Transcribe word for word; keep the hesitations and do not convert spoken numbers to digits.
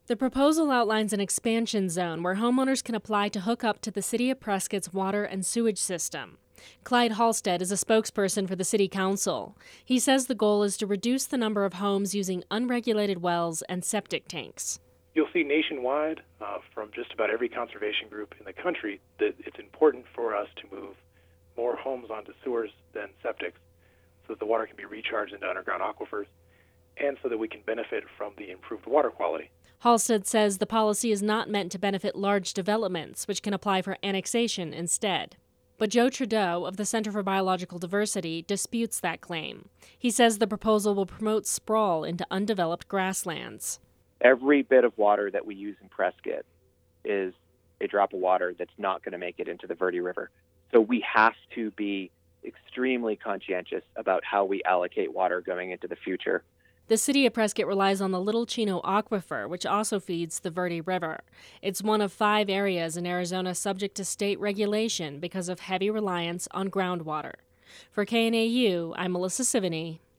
The proposal outlines an expansion zone where homeowners can apply to hook up to the City of Prescott's water and sewage system. Clyde Halstead is a spokesperson for the City Council. He says the goal is to reduce the number of homes using unregulated wells and septic tanks. You'll see nationwide uh, from just about every conservation group in the country that it's important for us to move more homes onto sewers than septics so that the water can be recharged into underground aquifers and so that we can benefit from the improved water quality. Halstead says the policy is not meant to benefit large developments, which can apply for annexation instead. But Joe Trudeau of the Center for Biological Diversity disputes that claim. He says the proposal will promote sprawl into undeveloped grasslands. Every bit of water that we use in Prescott is a drop of water that's not going to make it into the Verde River. So we have to be extremely conscientious about how we allocate water going into the future. The City of Prescott relies on the Little Chino Aquifer, which also feeds the Verde River. It's one of five areas in Arizona subject to state regulation because of heavy reliance on groundwater. For K N A U, I'm Melissa Sivany.